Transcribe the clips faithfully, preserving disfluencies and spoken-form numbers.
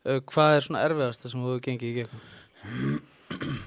uh, hvað er svona erfiðasta sem þú hefur gengið í gegnum?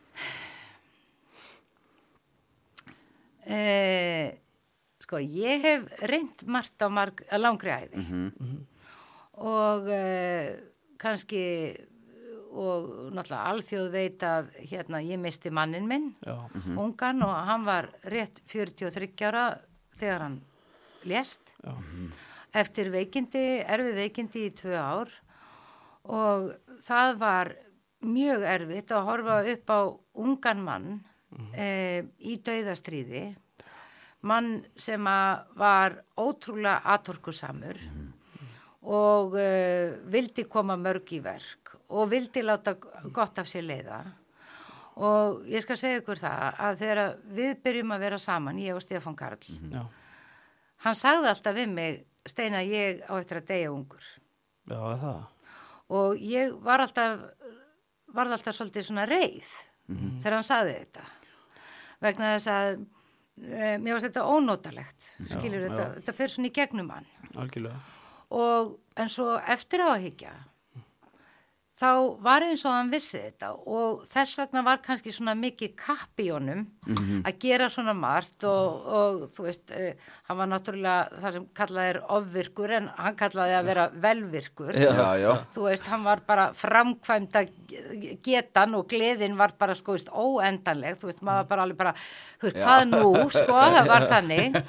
Eh, sko, ég hef reynt margt á marg, langri æfi Mhm. og eh, kannski og náttúrulega alþjóð veit að hérna ég misti mannin minn, Já. ungan, og hann var rétt fjörutíu og þriggja ára þegar hann lést Já. eftir veikindi, erfið veikindi í tvö ár og það var mjög erfitt að horfa upp á ungan mann eh, í dauðastríði, mann sem að var ótrúlega atorkusamur og uh, vildi koma mörg í verk og vildi láta gott af sér leiða og ég skal segja ykkur það að þegar við byrjum að vera saman, ég og Stefán Karl, Já. hann sagði alltaf við mig, Steina, ég á eftir að deyja ungur Já, það. og ég var alltaf varð alltaf svolítið svona reið þegar hann sagði þetta vegna þess að e, mér varst þetta ónótalegt skilur já. þetta, þetta fer svona í gegnum hann Algjörlega. og en svo eftir á að hyggja þá var eins og hann vissi þetta og þess vegna var kannski svona mikið kapp í honum að gera svona margt og, og þú veist, eh, hann var náttúrulega það sem kallaði er ofvirkur en hann kallaði að vera velvirkur. Já, já. Þú veist, hann var bara framkvæmda getan og gleðin var bara sko, veist, óendanleg, þú veist, maður var bara alveg bara, þú veist, hvað nú, sko, það var þannig.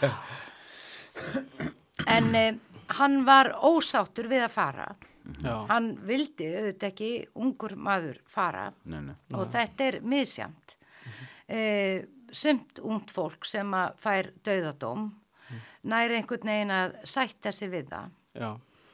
En eh, hann var ósáttur við að fara. Já. Hann vildi auðvitað ekki ungur maður fara Nei, nei. og þetta er misjamt. Eh, sumt ungt fólk sem að fær dauðadóm næri einhvern veginn að sætta sig við það. Já.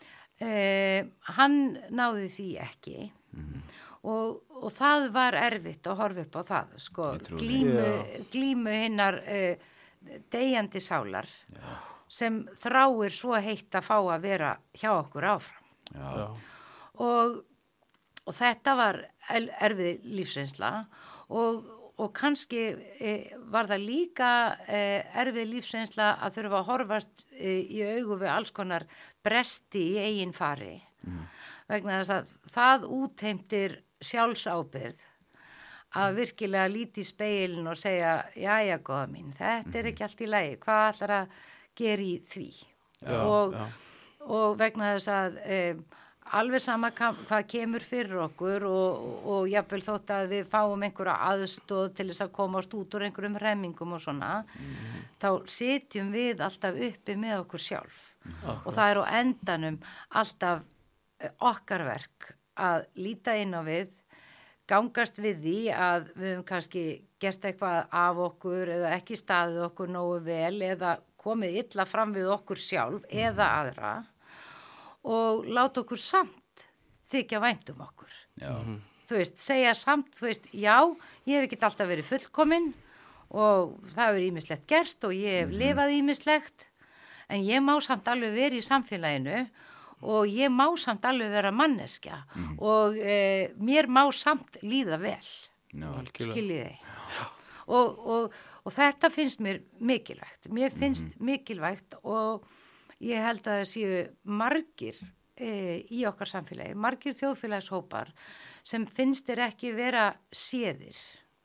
Eh, hann náði því ekki og, og það var erfitt að horfa upp á það, sko, Ég trúi því. glímu, glímu hinnar eh, deyjandi sálar sem þráir svo heitt að fá að vera hjá okkur áfram. Já. Já. Og, og þetta var el- erfið lífsreynsla og, og kannski e, var það líka e, erfið lífsreynsla að þurfa að horfast e, í augu við alls konar bresti í eigin fari vegna þess að það útheimtir sjálfsábyrgð að virkilega líti í speilin og segja, jæja góða mín, þetta er ekki allt í lagi, hvað ætlar að gera í því Já, og já. og vegna þess að um, alveg sama kam, hvað kemur fyrir okkur og, og jafnvel þótt að við fáum einhverja aðstóð til þess að komast út úr einhverjum remmingum og svona, þá sitjum við alltaf uppi með okkur sjálf og það er á endanum alltaf eh, okkar verk að líta inn á við, gangast við því að við höfum kannski gert eitthvað af okkur eða ekki staðið okkur nógu vel eða komið illa fram við okkur sjálf eða aðra og láta okkur samt þykja vænt um okkur. Já. Þú veist, segja samt, þú veist, já, ég hef ekki alltaf verið fullkomin og það hefur ýmislegt gerst og ég hef lifað ýmislegt en ég má samt alveg verið í samfélaginu og ég má samt alveg vera manneskja og e, mér má samt líða vel, Já. Algjörlega. skiljiði. Og, og, og þetta finnst mér mikilvægt. Mér finnst mikilvægt og ég held að það séu margir e, í okkar samfélagi, margir þjóðfélagshópar sem finnst þér ekki vera séðir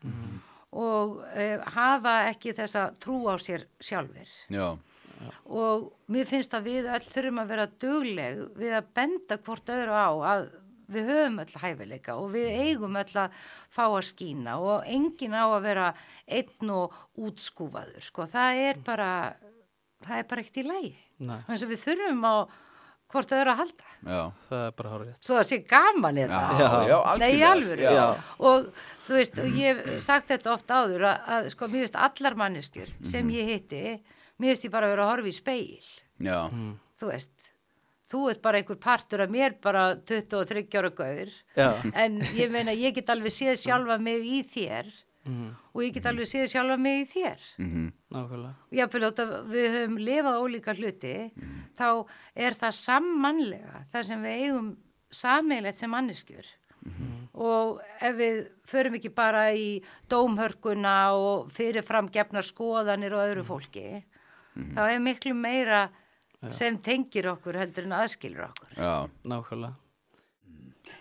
og e, hafa ekki þessa trú á sér sjálfur. Já. Og mér finnst að við öll þurfum að vera dugleg við að benda hvort öðru á að við höfum öll hæfileika og við eigum öll að fá að skína og enginn á að vera einn og útskúfaður, sko. Það er bara, það er bara ekkert í lagi. Nei, Þannig að við þurfum á hvort öðru að halda. Já. það er bara hárrétt. Svo það sé gaman er það. Já, já, Nei, í algjörlega. alvöru. Já. Og þú veist, og ég hef sagt þetta oft áður að, að sko, mér veist allar manneskjur sem ég hitti, mér veist ég bara að vera að horfa í speil. Já. Þú veist, þú ert bara einhver partur af mér bara tuttugu og þriggja ára gaur, Já. en ég meina, ég get alveg séð sjálfa mig í þér og ég get alveg séð sjálfa mig í þér. Mhm. Nákvæmlega. Og jáfnvel þótt að við höfum lifað ólíka hluti, þá er það sammannlega, það sem við eigum sameiginlegt sem manneskjur. Og ef við förum ekki bara í dómhörkuna og fyrirfram gefnar skoðanir og öðru fólki, þá er miklu meira sem tengir okkur heldur en aðskilur okkur. Já. Nákvæmlega.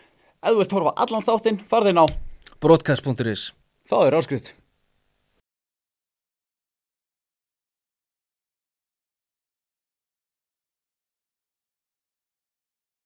Ef þú vilt horfa á allan þáttinn, farðu inn á Broadcast punktur is. Það er áskrift.